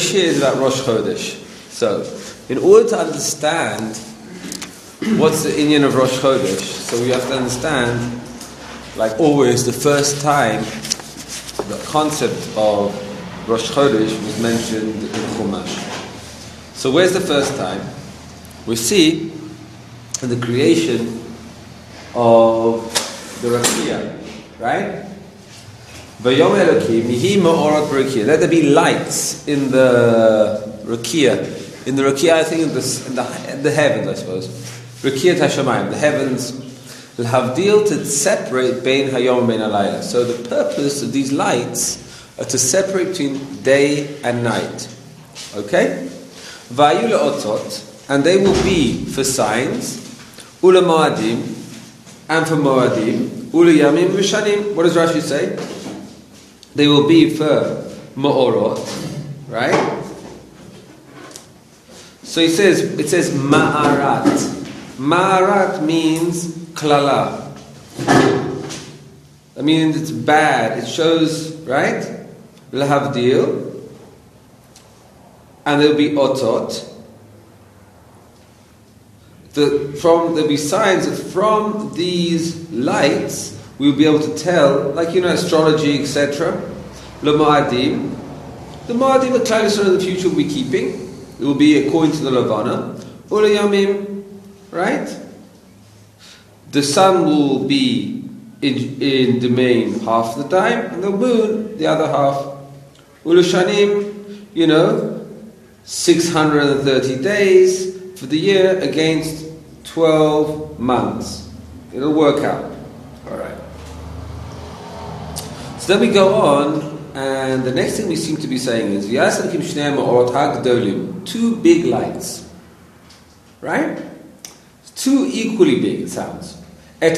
shir is about Rosh Chodesh. So, in order to understand what's the inyan of Rosh Chodesh, so we have to understand, like always, the first time the concept of Rosh Chodesh was mentioned in Chumash. So where's the first time? We see in the creation of the Rakia, right? Vayom Elokim Yihi Ma'orat Rakia. Let there be lights in the Rakia. In the Rakia, I think in the heavens, I suppose. Rakia Tashamayim, the heavens. L'havdil, to separate Bein Hayom and Bein Halayla. So the purpose of these lights are to separate between day and night. Okay? Vayu le'otot, and they will be for signs. Ula Moadim, and for Moadim. Ula Yamim v'shanim. What does Rashi say? They will be for Ma'orot, right? So it says Ma'arat. Ma'arat means klala. I mean, it's bad. It shows, right? L'havdil. And there will be otot. There'll be signs that from these lights we'll be able to tell, like, astrology, etc. L'ma'adim. The ma'adim, the klal in the future will be keeping. It will be according to the Levana. Ula Yamim, right? The sun will be in domain half the time, and the moon the other half. Ula Shanim, 630 days for the year against 12 months. It'll work out. Alright. So then we go on, and the next thing we seem to be saying is two big lights. Right? Two equally big, it sounds. So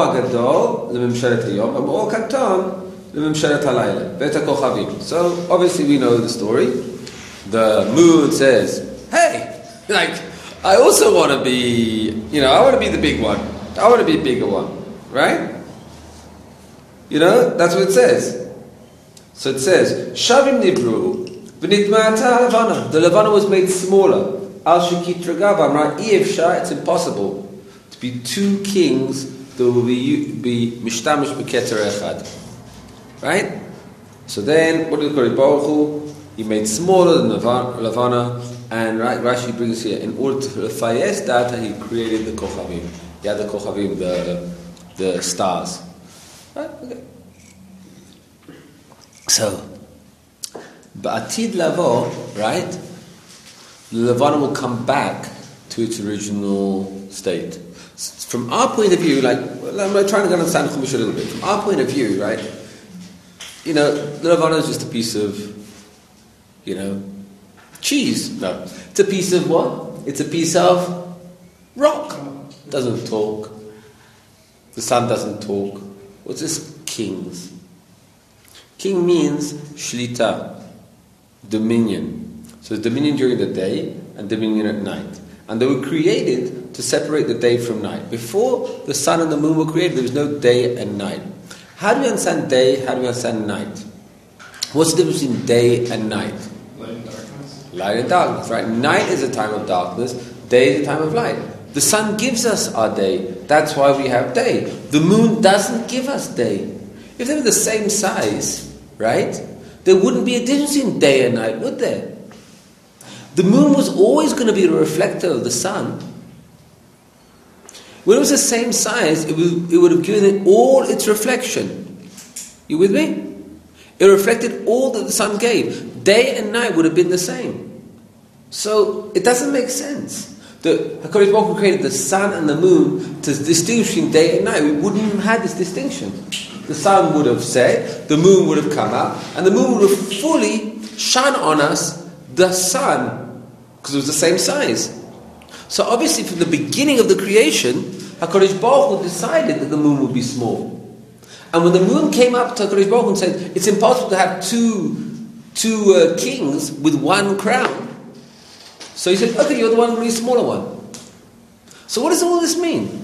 obviously we know the story. The moon says, hey, I also want to be, I want to be the big one. I want to be a bigger one. Right? That's what it says. So it says, Shavim Nibru, V'nitma'ata Levana. The Levana was made smaller. Al Shekit Ragava, right? It's impossible to be two kings that will be Mishtamish B'Keter Echad. Right? So then, what did the Baruch Hu? He made smaller than Levana, and right, Rashi brings here, in order to Fayez data, he created the Kochavim. He had the Kochavim, the stars. Right? Okay. So, Ba'atid Lavo, right? The Levana will come back to its original state. From our point of view, I'm trying to understand Chumash a little bit. From our point of view, right? The Levana is just a piece of, cheese. No. It's a piece of what? It's a piece of rock. It doesn't talk. The sun doesn't talk. What's this? Kings. King means shlita, dominion. So it's dominion during the day and dominion at night. And they were created to separate the day from night. Before the sun and the moon were created, there was no day and night. How do we understand day? How do we understand night? What's the difference between day and night? Light and darkness. Light and darkness, right? Night is a time of darkness. Day is a time of light. The sun gives us our day. That's why we have day. The moon doesn't give us day. If they were the same size, right, there wouldn't be a difference in day and night, would there? The moon was always going to be a reflector of the sun. When it was the same size, it would have given it all its reflection. You with me? It reflected all that the sun gave. Day and night would have been the same. So it doesn't make sense. HaKadosh Baruch Hu created the sun and the moon to distinguish between day and night. We wouldn't have had this distinction. The sun would have set, the moon would have come up, and the moon would have fully shone on us the sun, because it was the same size. So obviously from the beginning of the creation, HaKadosh Baruch Hu decided that the moon would be small. And when the moon came up to HaKadosh Baruch Hu and said, it's impossible to have two kings with one crown. So he said, okay, you're the one really smaller one. So what does all this mean?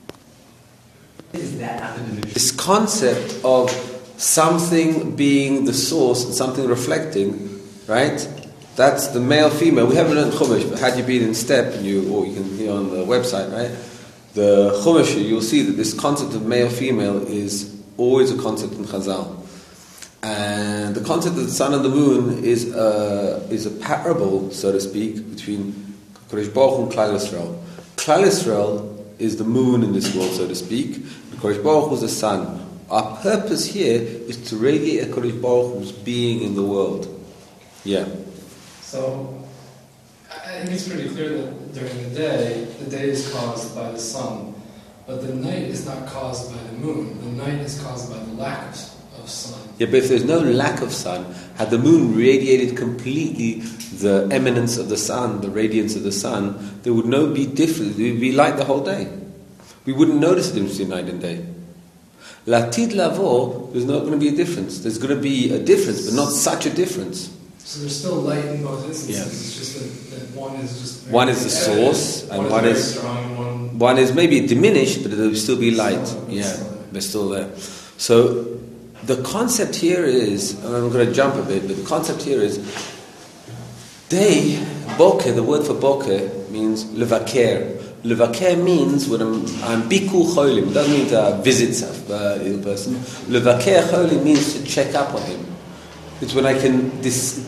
This concept of something being the source and something reflecting, right? That's the male, female. We haven't learned Chumash, but had you been in step, or you can hear on the website, right? The Chumash, you'll see that this concept of male, female is always a concept in Chazal. And the concept of the sun and the moon is a parable, so to speak, between Kodesh Baruch Hu and Klal Yisrael. Klal Yisrael is the moon in this world, so to speak. And Kodesh Baruch Hu is the sun. Our purpose here is to radiate a Kodesh Baruch Hu's being in the world. Yeah. So, I think it's pretty clear that during the day is caused by the sun, but the night is not caused by the moon. The night is caused by the lack of sun. Yeah, but if there's no lack of sun, had the moon radiated completely the eminence of the sun, the radiance of the sun, there would no be difference. It would be light the whole day. We wouldn't notice the difference between night and day. Latid lavo, there's not going to be a difference. There's going to be a difference, but not such a difference. So there's still light in both instances. Yeah. It's just that one is just very one is the source, and one is strong. One is maybe diminished, but there will still be light. They're still there. So the concept here is, and I'm going to jump a bit, but the concept here is day, boker. The word for boker means levaker. Levaker means when I'm bikur cholim. It doesn't mean to visit a ill person. Levaker cholim means to check up on him. It's when I can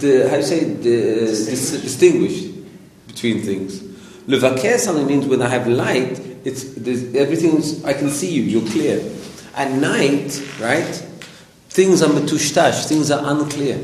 distinguish between things. Levaker something means when I have light, everything's, I can see you, you're clear. At night, right, things are metushtash, things are unclear.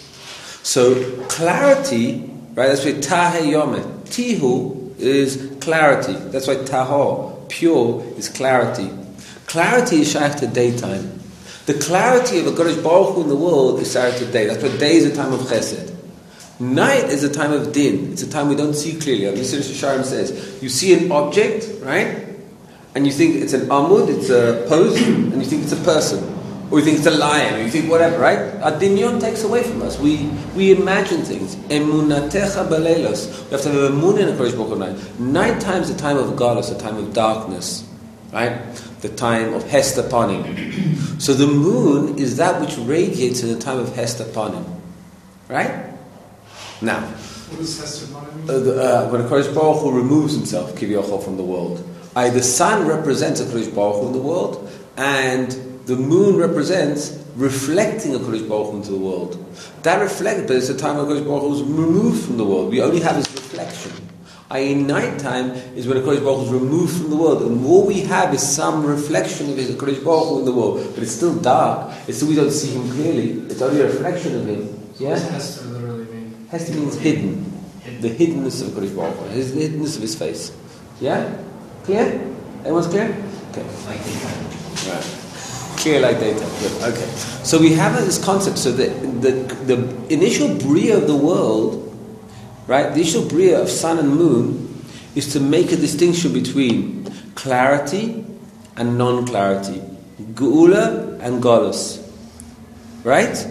So clarity, right, that's why taheh yomet. Tihu is clarity. That's why tahor, pure, is clarity. Clarity is shaykh to daytime. The clarity of a Kodesh Baruch Hu in the world is shaykh to day. That's why day is a time of chesed. Night is a time of din. It's a time we don't see clearly. As Mr. Sharm says, you see an object, right? And you think it's an amud, it's a post, and you think it's a person. Or you think it's a lion, or you think whatever, right? Our dinyon takes away from us. We imagine things. Emunatecha beleilos. We have to have a moon in a Kodesh Baruch Hu night. Nighttime is the time of galus, a time of darkness, right? The time of Hester Panim. So the moon is that which radiates in the time of Hester Panim, right? Now, what does Hester Panim mean? When a Kodesh Baruch Hu removes himself, Kivyochel, from the world, the sun represents a Kodesh Baruch Hu in the world, and the moon represents reflecting a Kodesh Baruch Hu into the world. That reflect, but it's the time when Kodesh Baruch Hu is removed from the world. We only have his reflection. Nighttime is when a Kodesh Baruch Hu is removed from the world, and all we have is some reflection of his Kodesh Baruch Hu in the world. But it's still dark. It's still we don't see him clearly. It's only a reflection of him. Yeah. What does Hester literally mean? Hester means hidden. The hiddenness of Kodesh Baruch Hu, the hiddenness of his face. Yeah? Clear? Everyone's clear? Okay. Like daytime. Right. Clear like daytime. Good. Okay. So we have this concept. So the initial bria of the world, right? The initial bria of sun and moon is to make a distinction between clarity and non-clarity, geula and golus, right?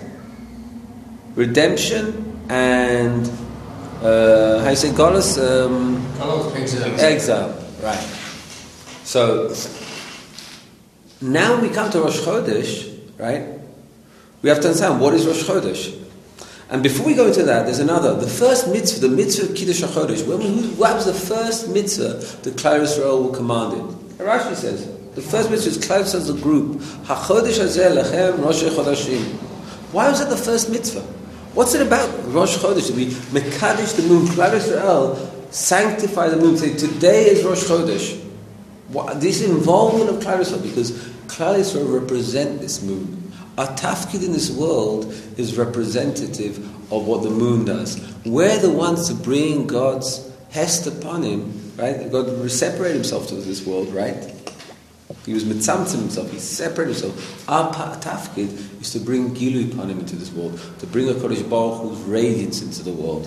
Redemption and how you say golus? Exile. Right. So now we come to Rosh Chodesh, right? We have to understand what is Rosh Chodesh. And before we go into that, there's another. The first mitzvah, the mitzvah of Kiddush HaChodesh. What was the first mitzvah that Klal Yisrael were commanded? Rashi says, the first mitzvah is Klal Yisrael as a group. HaChodesh hazeh lechem Rosh Chodashim. Why was that the first mitzvah? What's it about Rosh Chodesh? We mekadesh the moon. Klal Yisrael sanctify the moon. Say, today is Rosh Chodesh. This involvement of Klal Yisrael, because Klal Yisrael represent this moon. Our tafkid in this world is representative of what the moon does. We're the ones to bring God's hest upon him, right? God separated himself to this world, right? He was mitzamtzim himself, he separated himself. Our tafkid is to bring Gilui upon him into this world, to bring a Kodesh Baruch Hu's radiance into the world.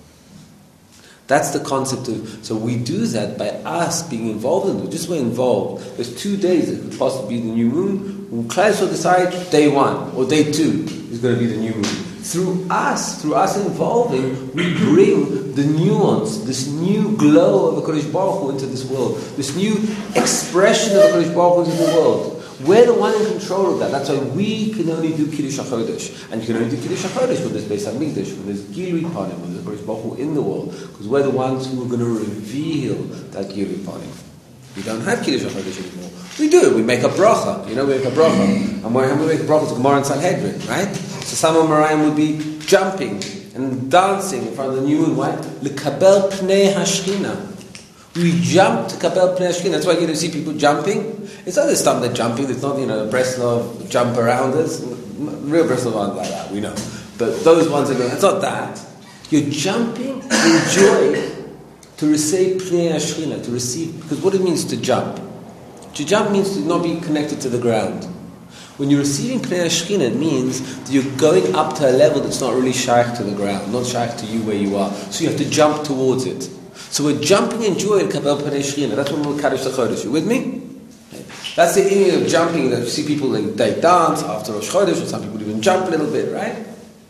That's the concept of, so we do that by us being involved in it. Just we're involved. There's 2 days that could possibly be the new moon. When Klal Yisrael decide day 1 or day 2 is going to be the new moon. Through us involving, we bring the nuance, this new glow of a Kodesh Baruch Hu into this world, this new expression of a Kodesh Baruch Hu into the world. we're the one in control of that. That's why we can only do Kiddush HaChodesh. And you can only do Kiddush HaChodesh when there's Beis HaMikdash, when there's Gilui Panim, when there's Baruch Baruch Hu in the world. Because we're the ones who are going to reveal that Gilui Panim. We don't have Kiddush HaChodesh anymore. We do it. We make a bracha. We make a bracha. And when we make a bracha, it's Gemara and Sanhedrin, right? So some of Marayim would be jumping and dancing in front of the new moon. Why? L'kabel pnei hashchina. We jump to kabel pnei hashchina. That's why you see people jumping. It's not this time they're jumping. It's not, Breslov jump around us. Real Breslov aren't like that, we know. But those ones are going, it's not that. You're jumping in joy to receive pnei hashchina, to receive, because what it means to jump. To jump means to not be connected to the ground. When you're receiving Pnei HaShechina, it means that you're going up to a level that's not really shaykh to the ground, not shaykh to you where you are. So you have to jump towards it. So we're jumping in joy in Kabel Pnei HaShechina. That's when we're Kaddish HaChodesh. You with me? That's the meaning of jumping. That you see people, they dance after Rosh Chodesh, or some people even jump a little bit, right?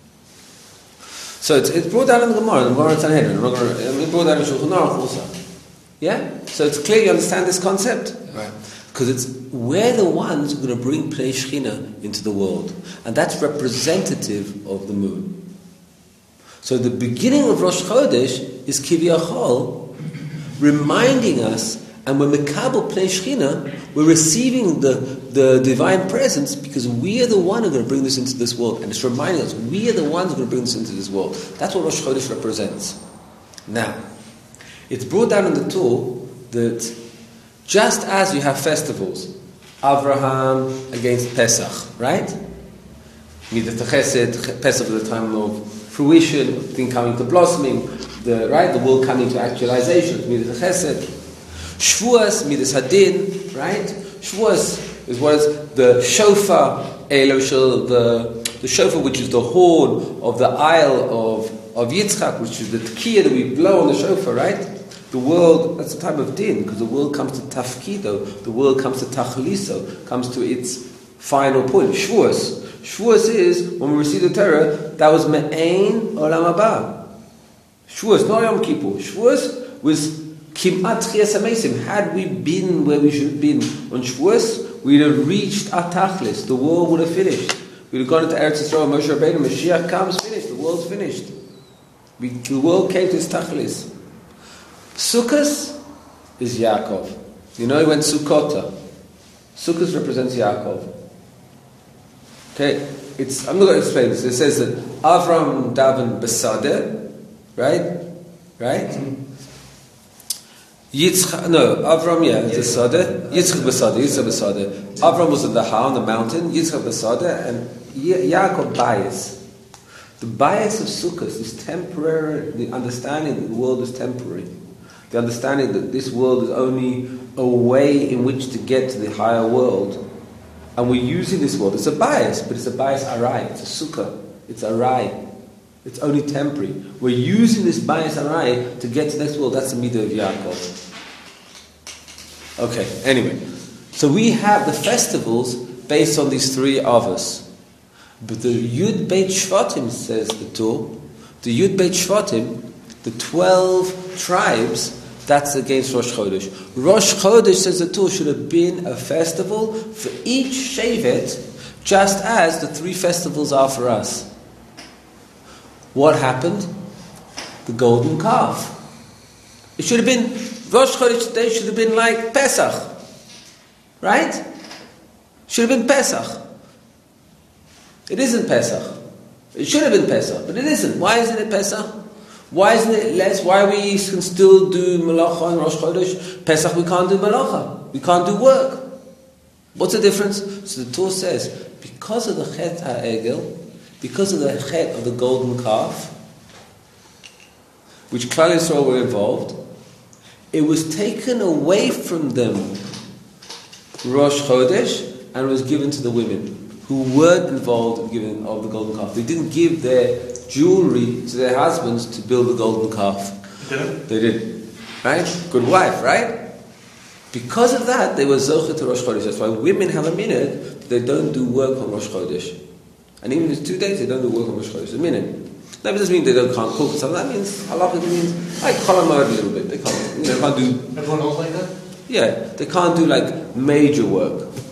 So it's brought down in the Gemara and Sanhedrin. It's brought down in Shulchan Aruch also. Yeah? So it's clear you understand this concept? Right. Because we're the ones who are going to bring Pnei Shechina into the world. And that's representative of the moon. So the beginning of Rosh Chodesh is Kiviyachol, reminding us, and when Mekabel Pnei Shechina, we're receiving the divine presence because we are the one who are going to bring this into this world. And it's reminding us, we are the ones who are going to bring this into this world. That's what Rosh Chodesh represents. Now, it's brought down in the Torah that just as you have festivals, Avraham against Pesach, right? Midat Chesed, Pesach is the time of fruition, of thing coming to blossoming, the world coming to actualization, Midat Chesed. Shavuos, Midas Hadin, right? Shavuos is what is the shofar, the shofar which is the horn of the Isle of Yitzchak, which is the tekiah that we blow on the shofar, right? The world, that's the time of din, because the world comes to tafkido, the world comes to tachliso, comes to its final point. Shavuos. Shavuos is, when we receive the Torah, that was me'ein olam haba. Shavuos, not Yom Kippur. Shavuos was kimat chiyas hamesim. Had we been where we should have been on Shavuos, we'd have reached our tachlis. The world would have finished. We'd have gone into Eretz Yisrael, Moshe Rabbeinu, Mashiach comes, finished. The world's finished. The world came to its tachlis. Sukkot is Yaakov. He went Sukkota. Sukkot represents Yaakov. Okay, I'm not going to explain this. It says that Avram daven besadeh, right? Avram, it's a sadeh. Yitzchak besadeh. Avram was on on the mountain. Yitzchak besadeh, and Yaakov bias. The bias of Sukkot is temporary. The understanding that the world is temporary. The understanding that this world is only a way in which to get to the higher world. And we're using this world. It's a bias, but it's a bias arai. It's a sukkah. It's arai. It's only temporary. We're using this bias arai to get to the next world. That's the midah of Yaakov. Okay, anyway. So we have the festivals based on these three avos. But the Yud Beit Shvatim, says the Torah, the Yud Beit Shvatim, the 12 tribes, that's against Rosh Chodesh. Rosh Chodesh, says the Torah, should have been a festival for each Shevet, just as the 3 festivals are for us. What happened? The golden calf. It should have been, Rosh Chodesh today should have been like Pesach. Right? Should have been Pesach. It isn't Pesach. It should have been Pesach, but it isn't. Why isn't it Pesach? Why isn't it less? Why we can still do Malacha and Rosh Chodesh? Pesach we can't do Malacha. We can't do work. What's the difference? So the Torah says, because of the Chet HaEgel, because of the Chet of the golden calf, which Klal Yisrael were involved, it was taken away from them Rosh Chodesh and was given to the women who weren't involved in giving of the golden calf. They didn't give their jewelry to their husbands to build the golden calf. They didn't. Right? Good wife, right? Because of that, they were zocher to Rosh Chodesh. That's why women have a minute, they don't do work on Rosh Chodesh. And even if it's 2 days, they don't do work on Rosh Chodesh. A minute. That doesn't mean they can't cook. So that means, halakha means, like cholamod a little bit. They can't do... Everyone else like that? Yeah, they can't do like major work.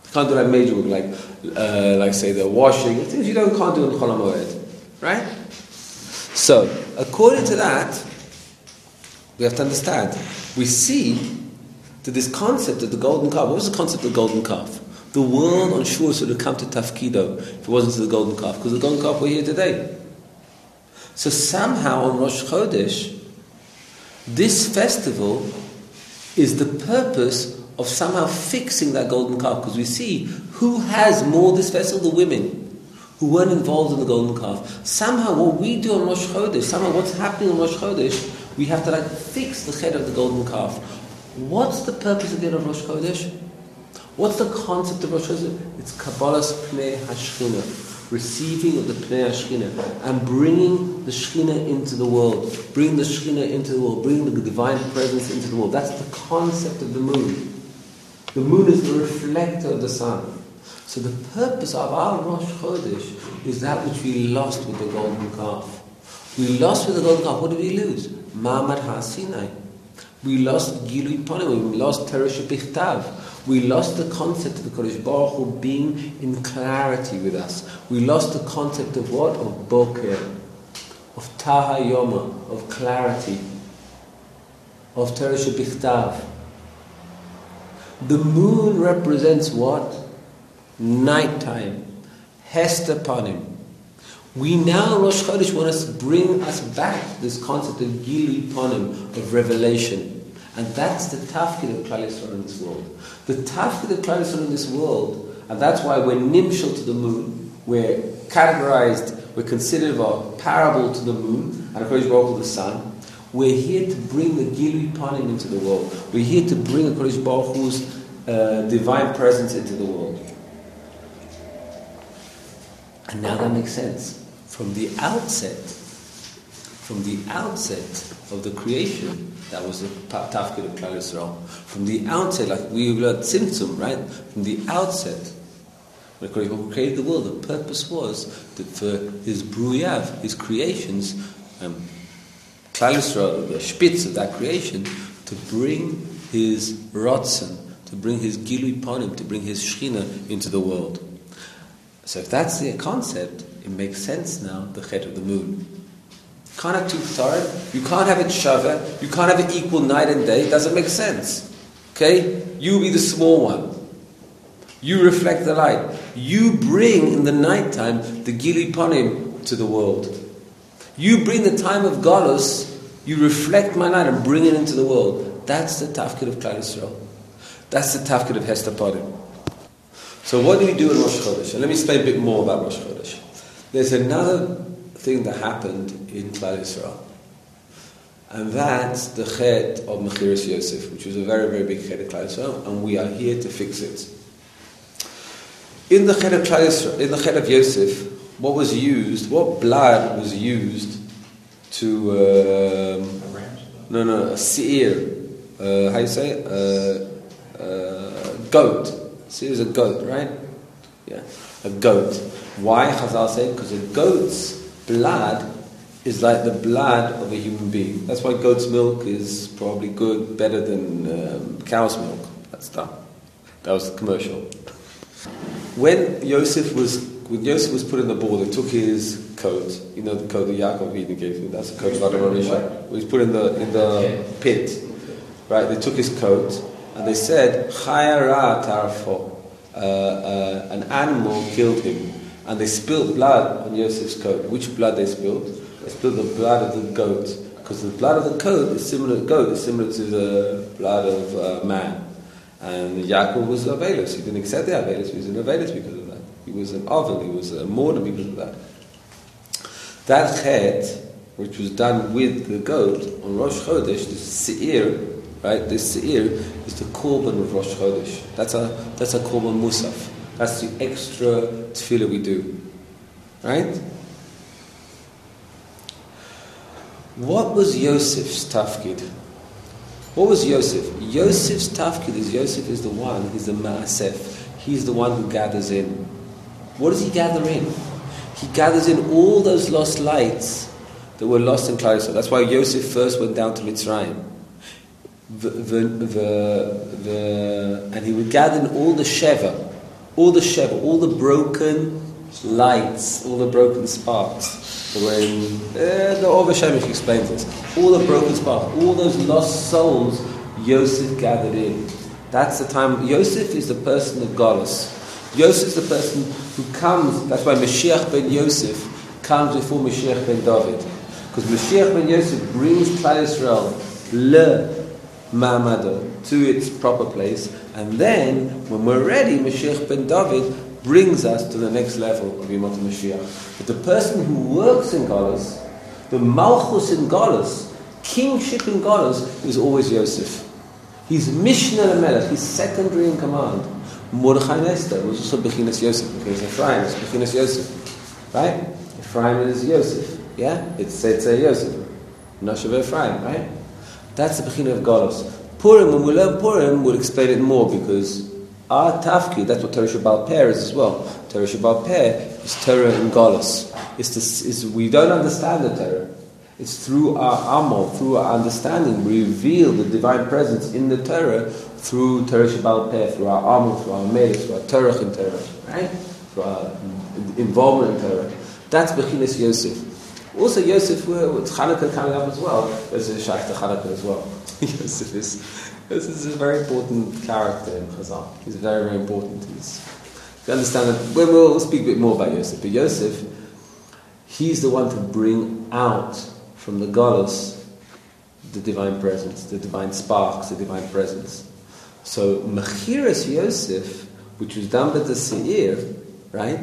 You can't do like major work, like say the washing, things you can't do in Chol HaMoed, right? So, according to that, we have to understand. We see that this concept of the golden calf. What was the concept of the golden calf? The world on Shavuos would have come to Tafkido if it wasn't for the golden calf, because the golden calf we're here today. So somehow on Rosh Chodesh, this festival is the purpose of somehow fixing that golden calf, because we see who has more this festival, the women who weren't involved in the golden calf. Somehow what we do on Rosh Chodesh, somehow what's happening on Rosh Chodesh, we have to fix the head of the golden calf. What's the purpose again of Rosh Chodesh? What's the concept of Rosh Chodesh? It's Kabbalas Pnei HaShechina, receiving of the Pnei HaShechina and bringing the Shechina into the world, bringing the Shechina into the world, bringing the divine presence into the world. That's the concept of the moon. The moon is the reflector of the sun. So the purpose of our Rosh Chodesh is that which we lost with the golden calf. We lost with the golden calf. What did we lose? Ma'amad HaSinai. We lost Gilui Panim. We lost Teresh Bichtav. We lost the concept of the Kodesh Baruch Hu being in clarity with us. We lost the concept of what? Of Boker, of Taha Yoma, of clarity, of Teresh Bichtav. The moon represents what? Nighttime. Hester Panim. We now, Rosh Chodesh, want to bring us back to this concept of Gilui Panim, of revelation. And that's the tafkid of Klal Yisrael in this world. The tafkid of Klal Yisrael in this world, and that's why we're nimshal to the moon, we're categorized, we're considered a parable to the moon, and HaKadosh Baruch Hu the sun. We're here to bring the Gilui Panim into the world. We're here to bring HaKadosh Baruch Hu's divine presence into the world. And now that makes sense. From the outset of the creation, that was the tafkid of Klal Yisrael. From the outset, like we learned Tzimtzum, right? From the outset, when God created the world, the purpose was that for His Bruyav, His creations, Klal Yisrael, the spitz of that creation, to bring His Ratzon, to bring His Gilui Panim, to bring His Shechina into the world. So if that's the concept, it makes sense now, the Chet of the moon. You can't have two Ktarim, you can't have it Shaveh, you can't have it equal night and day, it doesn't make sense. Okay? You be the small one. You reflect the light. You bring in the nighttime the Gilui Panim to the world. You bring the time of Galus, you reflect my light and bring it into the world. That's the tafkid of Klal Yisrael. That's the tafkid of Hester Panim. So what do we do in Rosh Chodesh? And let me explain a bit more about Rosh Chodesh. There's another thing that happened in Klal Yisrael, and that's the Chet of Mechiras Yosef, which was a very, very big Chet of Klal Yisrael, and we are here to fix it. In the Chet of Klal Yisrael, in the Chet of Yosef, what blood was used to a seir, how you say it? Goat. Seir is a goat, right? Yeah, a goat. Why? Chazal say because a goat's blood is like the blood of a human being. That's why goat's milk is probably good, better than cow's milk. That was commercial. When Yosef was put in the ball, they took his coat. You know the coat that Yaakov Eden gave him. That's the coat of Adam Arisha. He was put in the pit. Right? They took his coat and they said, "Chaya ra tarfo." An animal killed him, and they spilled blood on Yosef's coat. Which blood they spilled? They spilled the blood of the goat, because the blood of the goat is similar to the blood of man. And Yaakov was Avelus. He didn't accept the Avelus. He was an Avelus because of that. He was an Ovel. He was a mourner because of that. That chet, which was done with the goat on Rosh Chodesh, the seir, right? This seir is the korban of Rosh Chodesh. That's a korban musaf. That's the extra tefillah we do, right? What was Yosef's tafkid? What was Yosef? Yosef's tafkid is Yosef is the one. He's the ma'asef. He's the one who gathers in. What does he gather in? He gathers in all those lost lights that were lost in Klal Yisrael. That's why Yosef first went down to Mitzrayim. And he would gather in all the Sheva, all the Sheva, all the broken lights, all the broken sparks. When the Orva Shemesh explains this, all the broken sparks, all those lost souls, Yosef gathered in. That's the time. Yosef is the person of Galus. Yosef is the person who comes. That's why Mashiach ben Yosef comes before Mashiach ben David, because Mashiach ben Yosef brings Klal Yisrael le ma'amado, to its proper place, and then when we're ready, Mashiach ben David brings us to the next level of Yemot Mashiach. But the person who works in Galus, the Malchus in Galus, kingship in Galus, is always Yosef. He's Mishnah Melech, he's secondary in command. Mordechai and Esther was also Bechinas Yosef, because Ephraim is Bechinas Yosef. Right? Ephraim is Yosef. Yeah? It's Yosef. Noshav Ephraim, right? That's the Bechina of Galus. Purim, when we learn Purim, we'll explain it more, because our tafki, that's what Torah Shebaal Peh is as well. Torah Shebaal Peh is Torah in Galus. We don't understand the Torah. It's through our amal, through our understanding, we reveal the divine presence in the Torah through Torah Shebaal Peh, through our amal, through our melech, through our Torah in Torah, right? Through our involvement in Torah. That's Bechinas Yosef. Also, Yosef, with Chanukah coming up as well, there's a Shaykh to Chanukah as well. Yosef is a very important character in Chazal. He's very, very important. You understand that, we'll speak a bit more about Yosef, but Yosef, he's the one to bring out from the Galus the divine presence, the divine sparks, the divine presence. So, Mechiras Yosef, which was done by the Seir, right,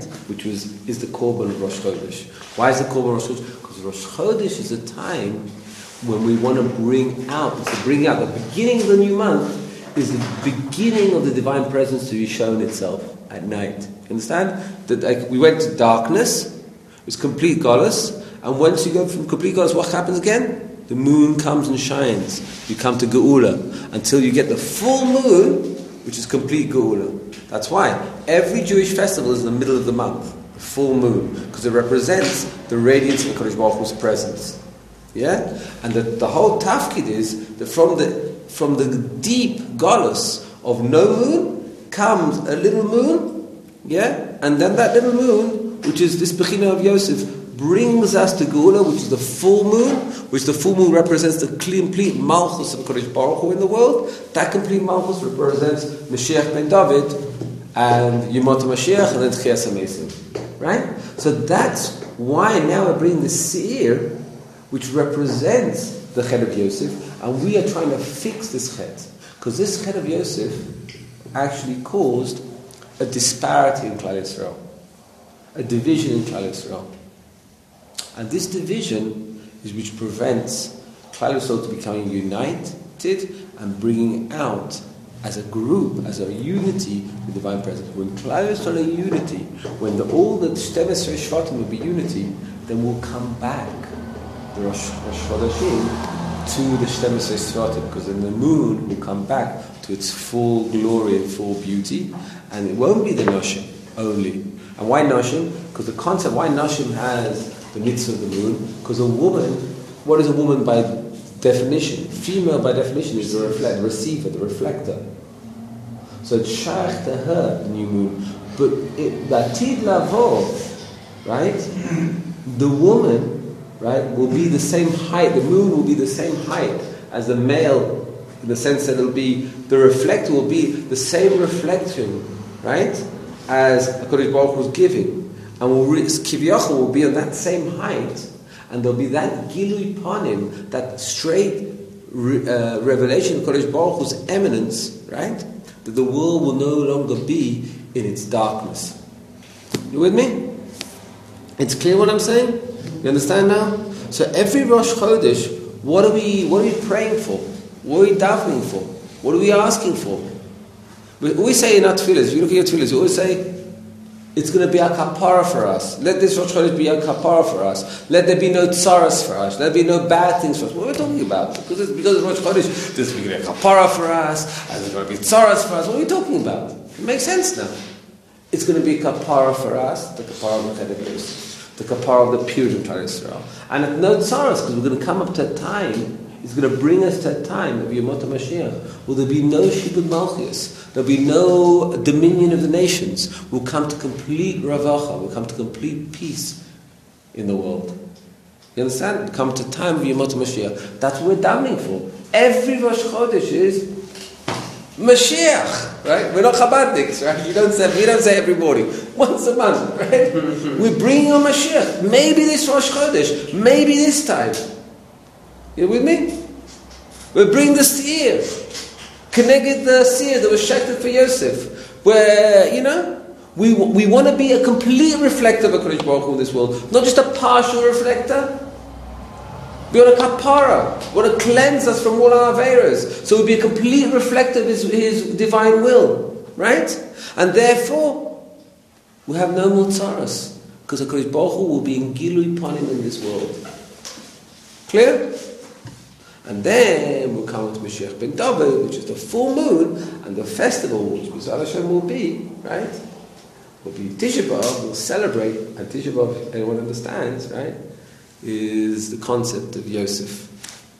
is the Korban of Rosh Chodesh. Why is the Korban Rosh Chodesh? Because Rosh Chodesh is a time when we want to bring out the beginning of the new month is the beginning of the divine presence to be shown itself at night. You understand? That we went to darkness, it was complete Galus, and once you go from complete Galus, what happens again? The moon comes and shines. You come to Geula until you get the full moon, which is complete Geula. That's why every Jewish festival is in the middle of the month, the full moon, because it represents the radiance of Kodesh Baruch Hu's presence. Yeah, and the whole tafkid is that from the deep galus of no moon comes a little moon. Yeah, and then that little moon, which is this Bechina of Yosef, brings us to Geula, which is the full moon, which the full moon represents the complete Malchus of Kodesh Baruch Hu in the world. That complete Malchus represents Mashiach ben David and Yemot Mashiach and then Tchias HaMesim. Right? So that's why now we're bringing the Seir, which represents the Chet of Yosef, and we are trying to fix this Chet. Because this Chet of Yosef actually caused a disparity in Klal Yisrael, a division in Klal Yisrael. And this division is which prevents Klal Yisrael to becoming united and bringing out as a group, as a unity, the divine presence. When Klal Yisrael are unity, when all the 12 Shvatim will be unity, then we'll come back, the Rosh Chodeshim, to the 12 Shvatim, because then the moon will come back to its full glory and full beauty, and it won't be the Noshim only. And why Noshim? Because the concept, why Noshim has the mitzvah of the moon, because a woman, what is a woman by definition? Female by definition is the receiver, the reflector. So it's shaykh to her, the new moon. But Batid Lavo, right? The woman, right, will be the same height, the moon will be the same height as the male, in the sense that it'll be, the reflector will be the same reflection, right, as HaKadosh Baruch Hu was giving. And Kiviyachol will be on that same height, and there'll be that Gilui Panim, that straight revelation of Kodesh Baruch Hu's eminence, right? That the world will no longer be in its darkness. You with me? It's clear what I'm saying? You understand now? So every Rosh Chodesh, what are we praying for? What are we davening for? What are we asking for? We always say in our tefillahs, if you look at your tefillahs, you always say, it's going to be a kapara for us. Let this Rosh Chodesh be a kapara for us. Let there be no tsaras for us. Let there be no bad things for us. What are we talking about? Because of Rosh Chodesh, there's going to be a kapara for us, and there's going to be tsaras for us. What are we talking about? It makes sense now. It's going to be a kapara for us, the kapara of the Chet of Yosef, the kapara of the purity of Klal Yisrael. And at no tsaras, because we're going to come up to a time is going to bring us to a time of Yemot HaMashiach where there'll be no Shibud Malchus, there'll be no dominion of the nations. We'll come to complete Ravacha, we'll come to complete peace in the world. You understand? We'll come to a time of Yemot HaMashiach. That's what we're davening for. Every Rosh Chodesh is Mashiach, right? We're not Chabadniks, right? We don't say every morning, once a month, right? We're bringing on Mashiach. Maybe this Rosh Chodesh, maybe this time. You with me? We're bringing the Seir, connected the Seir that was shechted for Yosef, where, we want to be a complete reflector of HaKadosh Baruch Hu in this world, not just a partial reflector. We want a kapara. We want to cleanse us from all our aveiros. So we'll be a complete reflector of His divine will. Right? And therefore, we'll have no more tzaras. Because HaKadosh Baruch Hu will be in Gilui Panim in this world. Clear? And then we'll come to Mashiach ben David, which is the full moon, and the festival, which B'ezras Hashem will be, right? Will be Tisha B'Av, we'll celebrate, and Tisha B'Av, anyone understands, right? Is the concept of Yosef.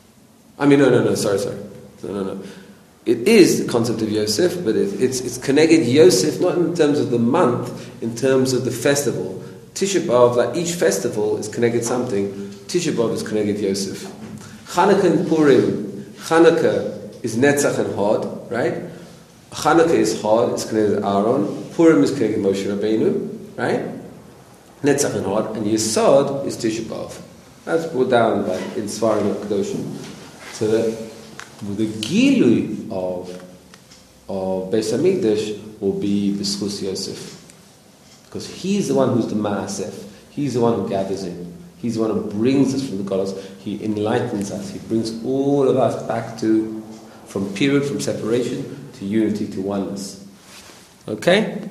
Sorry. No. It is the concept of Yosef, but it's connected Yosef, not in terms of the month, in terms of the festival. Tisha B'Av, like each festival is connected something. Tisha B'Av is connected Yosef. Chanukah and Purim. Chanukah is Netzach and Hod, right? Chanukah is Hod, it's connected Aaron. Purim is connected Moshe Rabbeinu, right? Netzach and Hod, and Yesod is Tisha B'Av. That's brought down by in Svarim HaKadoshim. So that the Gilui of Beis HaMikdash will be B'schus Yosef. Because he's the one who's the Ma'asef. He's the one who gathers in. He's the one who brings us from the Golos. He enlightens us. He brings all of us back from separation, to unity, to oneness. Okay?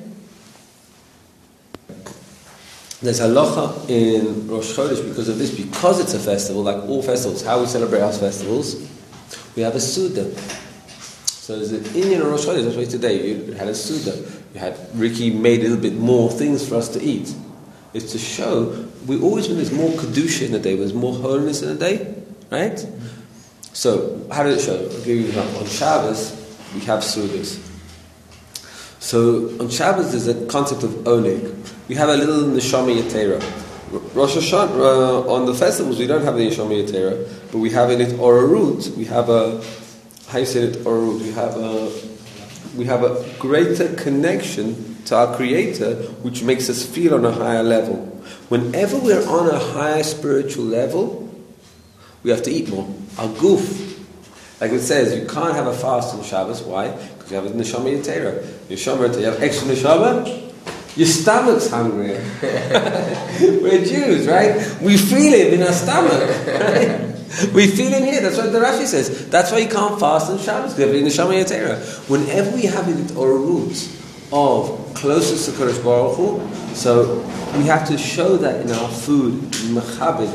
There's halacha in Rosh Chodesh because of this, because it's a festival, like all festivals, how we celebrate our festivals, we have a Suda. So there's an Indian Rosh Chodesh, that's why today you had a Suda. You had, Ricky made a little bit more things for us to eat. It's to show, when there's more Kedusha in the day, when there's more holiness in the day, right? So, how does it show? I'll give you an example. On Shabbos, we have Sudas. So, on Shabbos, there's a concept of Oneg. We have a little Neshama Yetera. Rosh Hashanah, on the festivals, we don't have the Neshama Yetera, but we have in it Orarut. We have how you say it, Orarut? We have a greater connection to our Creator, which makes us feel on a higher level. Whenever we're on a higher spiritual level, we have to eat more. Our goof, like it says, you can't have a fast on Shabbos. Why? Because you have a Neshama Yetera. You have extra Neshama, your stomach's hungrier. We're Jews, right? We feel it in our stomach. Right? We feel it here. That's what the Rashi says. That's why you can't fast on Shabbos, because you have Neshama Yetera. Whenever we have it or a root of closest to Kodesh Baruch Hu, so we have to show that in our food, Mechabed,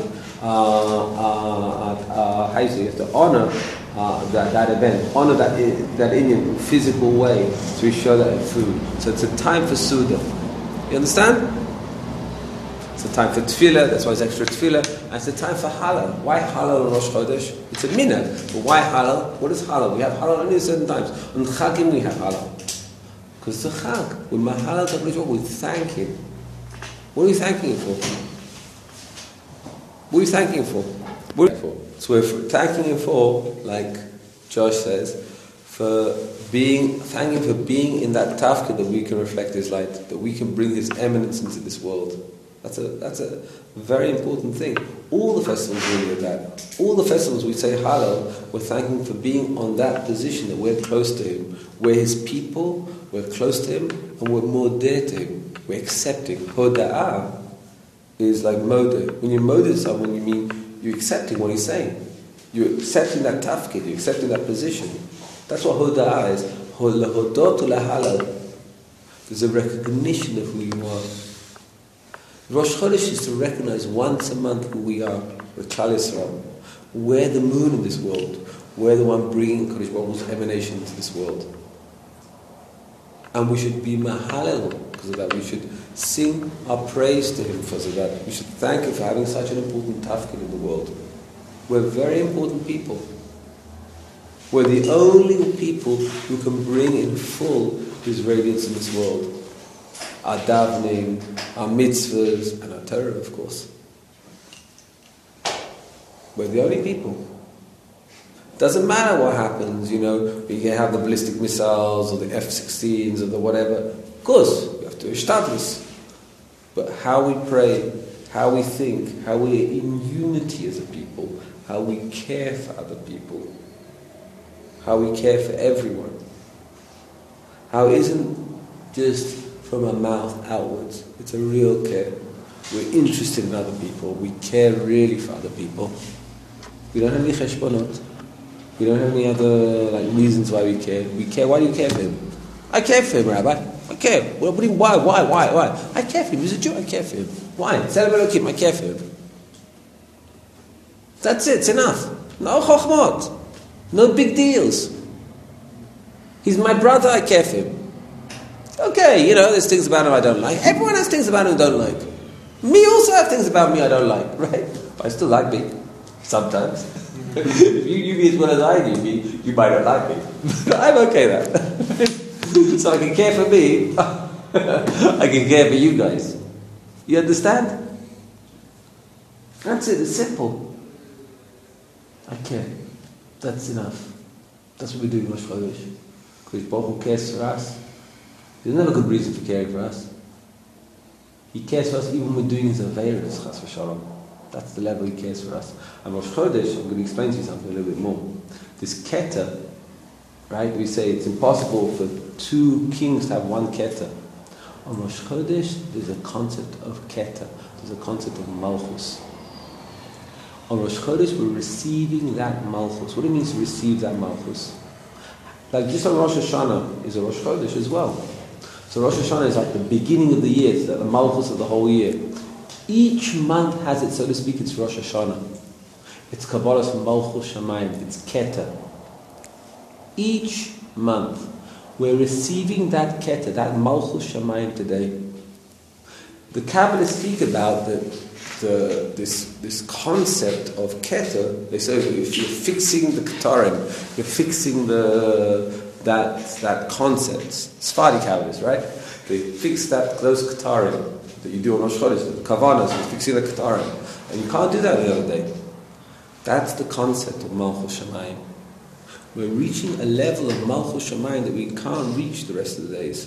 how you have to honor that event, honor that in a physical way, so we show that in food. So it's a time for Suda. You understand? It's a time for Tefillah, that's why it's extra Tefillah, and it's a time for Halal. Why Halal on Rosh Chodesh? It's a minhag, but why Halal? What is Halal? We have Halal only at certain times. On Chagim we have Halal. Because it's a Chag. With Mahalal Tabrishok, we thank Him. What are we thanking Him for? What are you thanking Him for? So we're thanking Him for, like Josh says, thanking Him for being in that tafkid that we can reflect His light, that we can bring His eminence into this world. That's a very important thing. All the festivals really are that. All the festivals we say Halal, we're thanking Him for being on that position, that we're close to Him. We're His people, we're close to Him, and we're more dear to Him. We're accepting. Hoda'ah is like modeh. When you modeh someone, you mean you're accepting what he's saying. You're accepting that tafkid, you're accepting that position. That's what hoda'ah is. Hodot lahalal. There's a recognition of who you are. Rosh Chodesh is to recognize once a month who we are. We're Klal Yisrael. We're the moon in this world. We're the one bringing Kodesh Baruch Hu's emanation into this world. And we should be mahalel because of that. We should sing our praise to Him because of that. We should thank Him for having such an important tafkid in the world. We're very important people. We're the only people who can bring in full His radiance in this world. Our davening, our mitzvahs, and our Torah, of course. We're the only people. Doesn't matter what happens, we can have the ballistic missiles or the F-16s or the whatever. Of course, we have to establish. But how we pray, how we think, how we're in unity as a people, how we care for other people, how we care for everyone. How it isn't just from our mouth outwards, it's a real care. We're interested in other people, we care really for other people. We don't have any cheshbonot. We don't have any other reasons why we care. We care. Why do you care for him? I care for him, Rabbi. I care. Why? I care for him. He's a Jew. I care for him. Why? Celebrate him. I care for him. That's it. It's enough. No chokhmot. No big deals. He's my brother. I care for him. Okay, there's things about him I don't like. Everyone has things about him I don't like. Me also have things about me I don't like, right? But I still like me. Sometimes. If you be as well as I do, you might not like me. But I'm okay then. So I can care for me. I can care for you guys. You understand? That's it. It's simple. I care. That's enough. That's what we do in Rosh Chodesh. Because Baruch Hu cares for us. There's never a good reason for caring for us. He cares for us even when we're doing His aveiros, chas v'shalom. That's the level He cares for us. And Rosh Chodesh, I'm going to explain to you something a little bit more. This keter, right? We say it's impossible for two kings to have one keter. On Rosh Chodesh, there's a concept of keter. There's a concept of malchus. On Rosh Chodesh, we're receiving that malchus. What do it mean to receive that malchus? Like just on Rosh Hashanah is a Rosh Chodesh as well. So Rosh Hashanah is like the beginning of the year. It's like the malchus of the whole year. Each month has it, so to speak, it's Rosh Hashanah. It's Kabbalah's Malchus Shamayim. It's Keter. Each month, we're receiving that Keter, that Malchus Shamayim today. The Kabbalists speak about this concept of Keter. They say if you're fixing the Ketarim, you're fixing that concept. Sephardi Kabbalists, right? They fix those Ketarim that you do on Rosh Chodesh, the Kavanas, you're fixing the Ketarim. And you can't do that the other day. That's the concept of Malchus Shamayim. We're reaching a level of Malchus Shamayim that we can't reach the rest of the days.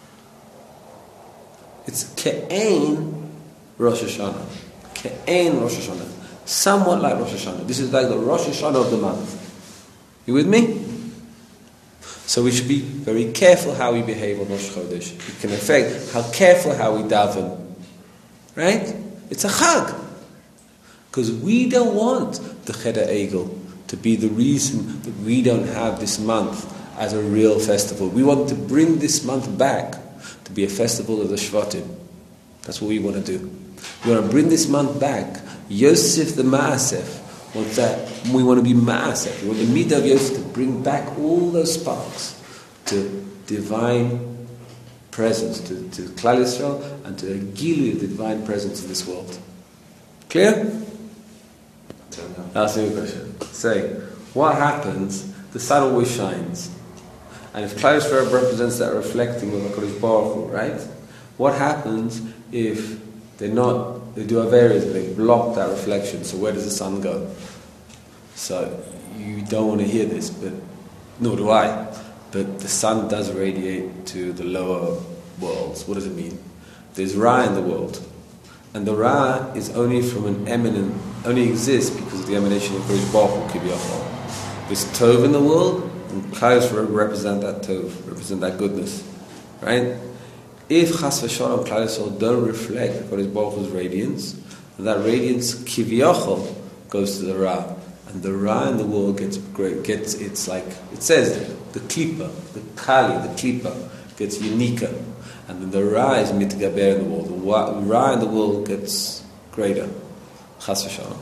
It's Ke'ein Rosh Hashanah. Ke'ein Rosh Hashanah. Somewhat like Rosh Hashanah. This is like the Rosh Hashanah of the month. You with me? So we should be very careful how we behave on Rosh Chodesh. It can affect how careful how we daven. Right? It's a chag. Because we don't want the Cheder Egel to be the reason that we don't have this month as a real festival. We want to bring this month back to be a festival of the Shvatim. That's what we want to do. We want to bring this month back. Yosef the Maasef wants that. We want to be Maasef. We want the Midah of Yosef to bring back all those sparks to divine presence, to Klal Yisrael, and to the Gilui of the divine presence in this world. Clear? I'll ask you a question. Say, what happens? The sun always shines. And if Klal Yisrael represents that reflecting of HaKadosh Baruch Hu, right? What happens if they do Averis, they block that reflection? So where does the sun go? So you don't want to hear this, but nor do I. But the sun does radiate to the lower worlds. What does it mean? There's Ra in the world. And the Ra is only from only exists because of the emanation of Kodesh Baruch Hu, Kibiyachol. There's Tov in the world, and Klal Yisrael represent that Tov, represent that goodness. Right? If Chas v'Shalom Klal Yisrael don't reflect Kodesh Baruch Hu's radiance, that radiance Kibiyachol goes to the Ra. And the Ra in the world it's like, it says, the Klippa, the Kali, the Klippa gets uniker. And then the Ra is mitgaber in the world. The Ra in the world gets greater. Chas v'Shalom.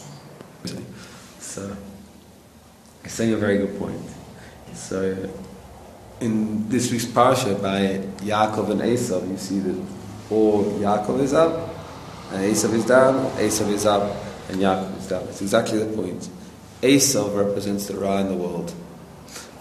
So, you're saying a very good point. So, in this week's parsha by Yaakov and Esav, you see that all Yaakov is up, and Esav is down, Esav is up, and Yaakov is down. It's exactly the point. Esav represents the Ra in the world.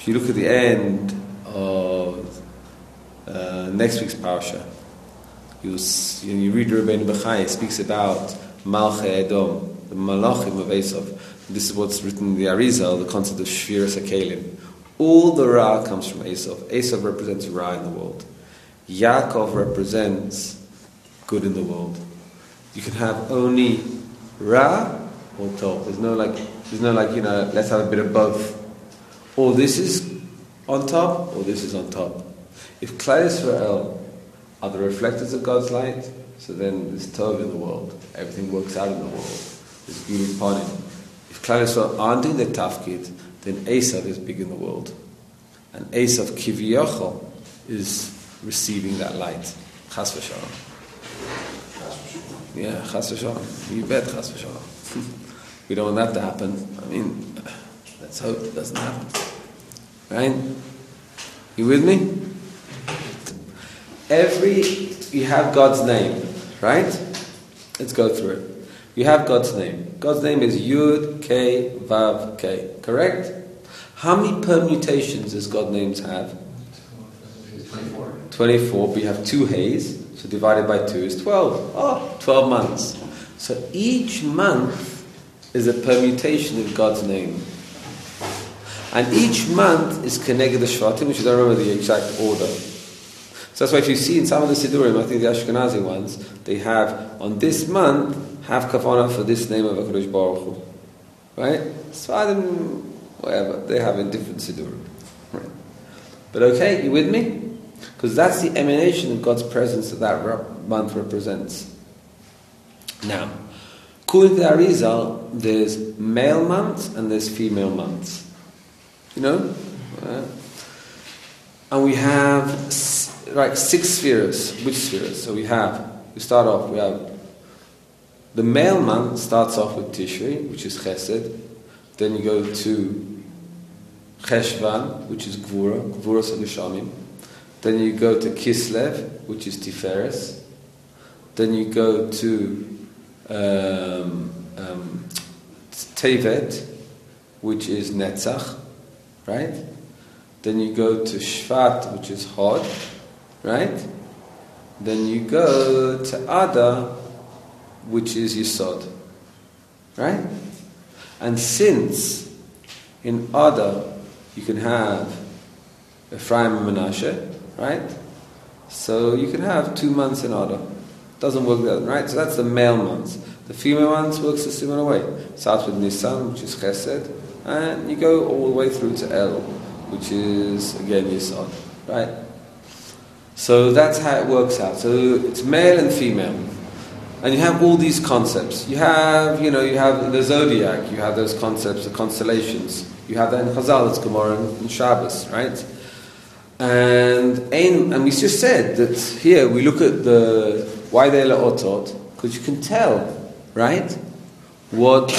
if you look at the end of next week's parasha, when you read Rabbeinu Bechai, it speaks about Malchei Edom, the Malachim of Esav. This is what's written in the Arizal, the concept of Shviras HaKelim. All the Ra comes from Esav. Esav represents Ra in the world. Yaakov represents good in the world. You can have only Ra or Tov. There's no like, let's have a bit of both. Or this is on top, or this is on top. If Klal Yisrael are the reflectors of God's light, so then there's Tov in the world. Everything works out in the world. There's beauty upon it. If Klal Yisrael aren't doing their tafkid, then Esav is big in the world. And Esav Kiviyachol is receiving that light. Chas v'shalom. Yeah, chas v'shalom. You bet chas v'shalom. We don't want that to happen. I mean, let's hope it doesn't happen. Right? You with me? You have God's name, right? Let's go through it. You have God's name. God's name is Yud, K, Vav, K. Correct? How many permutations does God's names have? 24, but you have 2 Hays, so divided by 2 is 12. 12 months. So each month is a permutation of God's name. And each month is Keneged Shvatim, which I don't remember the exact order. So that's why if you see in some of the Sidurim, I think the Ashkenazi ones, they have, on this month, have kavanah for this name of HaKadosh Baruch Hu. Right? Sfadim, whatever, they have in different Sidurim. Right? But okay, you with me? Because that's the emanation of God's presence that month represents. Now, according to the Arizal, there's male months and there's female months. You know? And we have 6 spheres. Which spheres? So we have the male month starts off with Tishri, which is Chesed. Then you go to Cheshvan, which is Gvura, Gvura Salushamim. Then you go to Kislev, which is Tiferes. Then you go to Tevet, which is Netzach, right? Then you go to Shvat, which is Hod, right? Then you go to Adar, which is Yesod, right? And since in Adar you can have Ephraim and Menashe, right? So you can have 2 months in Adar. Doesn't work that, right? So that's the male months. The female months works a similar way. Starts with Nisan, which is Chesed, and you go all the way through to El, which is again Yesod, right? So that's how it works out. So it's male and female. And you have all these concepts. You have the zodiac, you have those concepts, the constellations. You have that in Chazal, it's Gemara and Shabbos, right? And we just said that here we look at why they're La'otot, because you can tell, right? What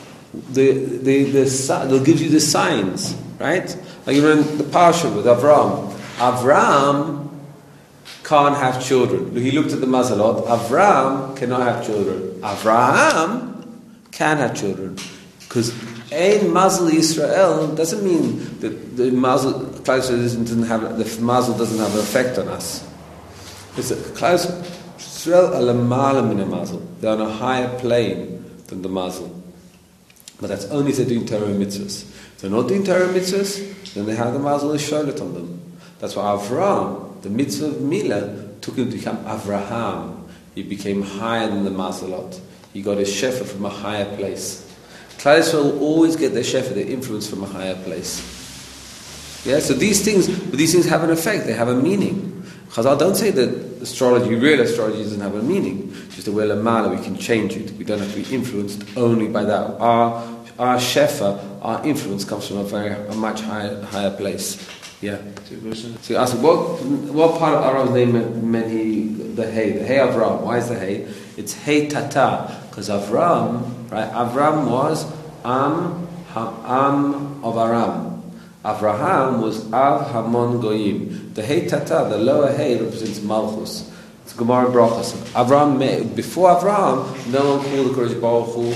they'll give you the signs, right? Like you know in the Parsha with Avram. Avram can't have children. He looked at the Mazalot. Avram cannot have children. Avraham can have children. Because Ein Mazel Yisrael doesn't mean that the Mazel doesn't have an effect on us. It's Klal Yisrael alamala min Mazel. They're on a higher plane than the Mazel. But that's only if they're doing Torah mitzvahs. If they're not doing Torah mitzvahs, then they have the Mazel Yisraelit on them. That's why Avram, the mitzvah of Milah, took him to become Avraham. He became higher than the Mazalot. He got his shefa from a higher place. Klal Yisrael will always get their shefa, their influence from a higher place. Yeah, so these things have an effect. They have a meaning. Chazal don't say that real astrology doesn't have a meaning. Just a well amala, we can change it. We don't have to be influenced only by that. Our shefa, our influence comes from a much higher place. Yeah. So you ask me, what part of Avram's name meant the Hey Avram? Why is the Hey? It's Hey Tata, because Avram, right? Avram was Am of Aram. Avraham was Av Hamon Goyim. The Hey Tata, the lower Hey, represents Malchus. It's Gemara Brachos. Before Avraham, no one called the Kodesh Baruch Hu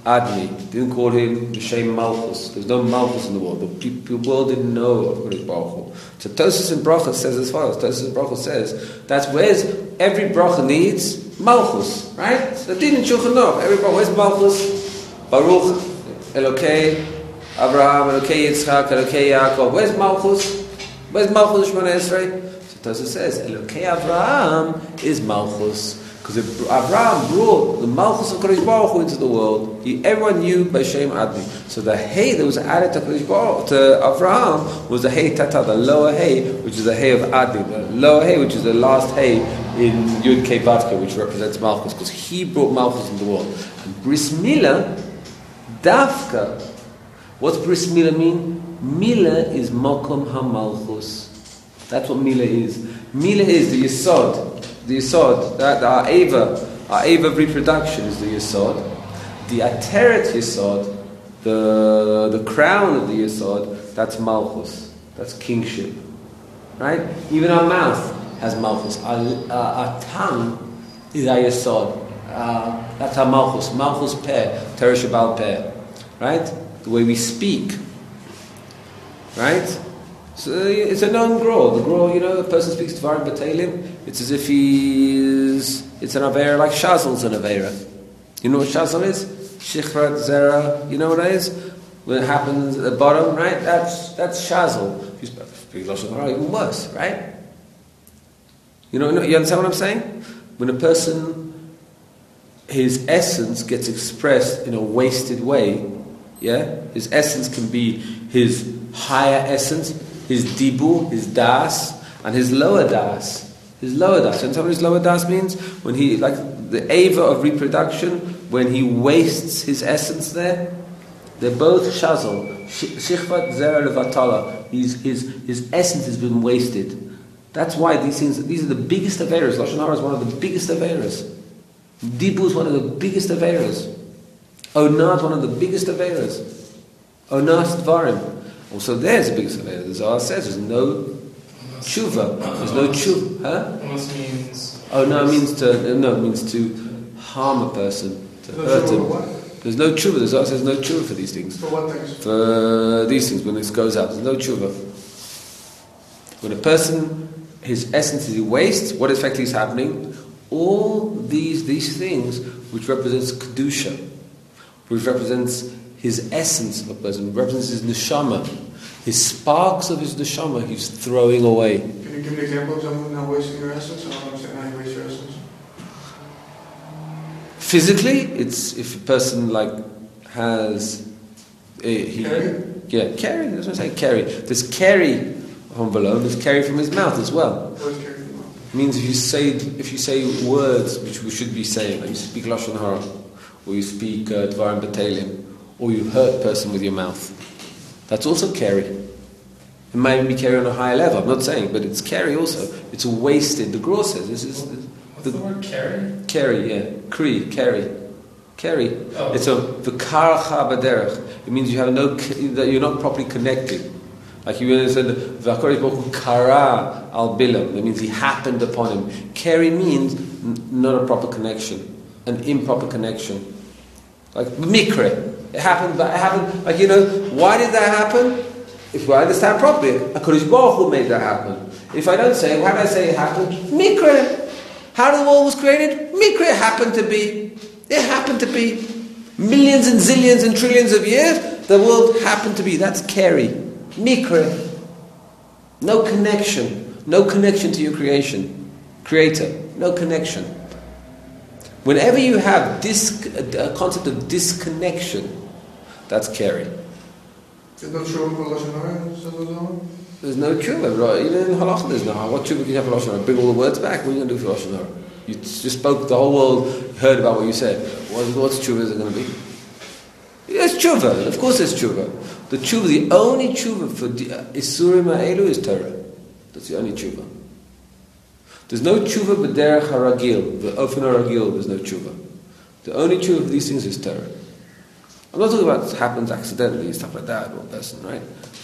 Adni. Didn't call him B'Shem Malchus. There's no Malchus in the world. The world didn't know of Kodesh Baruch Hu. So Tosfos in Bracha says as follows. Tosfos in Bracha says that's where's every bracha needs Malchus, right? So the din in Shulchan Aruch. Every bracha, where's Malchus? Baruch, Elokei, Abraham, Elokei Yitzchak, Elokei Yaakov. Where's Malchus? Where's Malchus Shemona Esrei? So Tosfos says Elokei Abraham is Malchus. Because Abraham brought the Malchus of Kodesh Baruch Hu into the world, everyone knew by Shem Adni. So the Hey that was added to Kodesh Baruch to Abraham was the Hey Tata, the lower Hey, which is the Hey of Adni, the lower Hey, which is the last Hey in Yud Kei Vavke, which represents Malchus, because he brought Malchus into the world. And Bris Milah, Dafka, what's Bris Milah mean? Milah is Mokom HaMalchus. That's what Milah is. Milah is the Yesod. The Yesod, that our Eva of reproduction is the Yesod. The Ateret Yesod, the crown of the Yesod, that's Malchus. That's kingship. Right? Even our mouth has Malchus. Our tongue is our Yesod. That's our Malchus. Malchus Peh, Teresh Baal Peh. Right? The way we speak. Right? So it's a known grow. The grow, a person speaks Dvarim B'Teilim, it's as if it's an Aveira, like Shazel's an Aveira. You know what Shazel is? Shichrat, Zera, you know what it is? When it happens at the bottom, right? That's Shazel. If you speak Lashon Hara, even worse, right? You understand what I'm saying? When a person, his essence gets expressed in a wasted way, yeah? His essence can be his higher essence, his dibur, his das, and his lower das. His lower das. And what his lower das means? When he, like the Eva of reproduction, when he wastes his essence there, they're both shazel. Shichvat zera levatala. His essence has been wasted. That's why these are the biggest averas. Lashon Hara is one of the biggest averas. Dibur is one of the biggest averas. Onah is one of the biggest averas. Onah Dvarim. Also, there's the biggest avera. The Zohar says there's no tshuva. There's no tshuva. Huh? Almost means. It means to harm a person, to hurt him. There's no tshuva. The Zohar says no tshuva for these things. For what things? For these things, when this goes out, there's no tshuva. When a person, his essence is waste, what effectively is happening? All these things, which represents kedusha, which represents his essence of a person, represents his neshama, his sparks of his neshama, he's throwing away. Can you give me an example of someone not wasting their essence? I don't understand how you waste your essence. Physically, it's if a person has Carry? Yeah, carry. That's what I'm saying. Carry. There's carry from below. There's carry from his mouth as well. What's carry from mouth? It means if you say words which we should be saying, like you speak lashon hara, or you speak dvarim b'teilim, or you hurt a person with your mouth, that's also carry. It might be carry on a higher level. I'm not saying, but it's carry also. It's a wasted. The Gra says this is. What's the word carry? Carry, yeah. Kri, carry. Carry. Oh. It's a v'karacha b'derech. It means you have that you're not properly connected. Like you said, v'akadosh baruch hu kara al bilam. That means he happened upon him. Carry means not a proper connection, an improper connection. Like mikre. It happened. Like why did that happen? If I understand properly, HaKadosh Baruch Hu made that happen. If I don't say, how do I say it happened? Mikre. How the world was created? Mikre happened to be. It happened to be. Millions and zillions and trillions of years, the world happened to be. That's Keri. Mikre. No connection. No connection to your creator. No connection. Whenever you have a concept of disconnection, that's Keri. There's no tshuva for Lashon Hara? There's no tshuva. Even in Halacha there's no. What tshuva can you have for Lashon Hara? Bring all the words back. What are you going to do for Lashon Hara? You just spoke, the whole world heard about what you said. What's tshuva is it going to be? Yes, tshuva. Of course there's tshuva. The tshuva, the only tshuva for Isurim Ha'elu is Torah. That's the only tshuva. There's no tshuva b'derech haragil. The ofen haragil, there's no tshuva. The only tshuva for these things is Torah. I'm not talking about it happens accidentally, stuff like that, one person, right?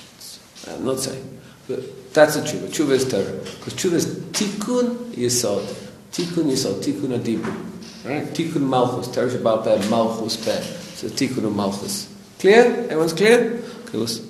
I'm not saying. But that's a tshuva. Tshuva is Torah. Because tshuva is tikkun yesod. Tikkun yesod, tikkun adibur. Right? Tikkun malchus, Torah Shabbat Peh, malchus Peh. So Tikkun Malchus. Clear? Everyone's clear? Okay,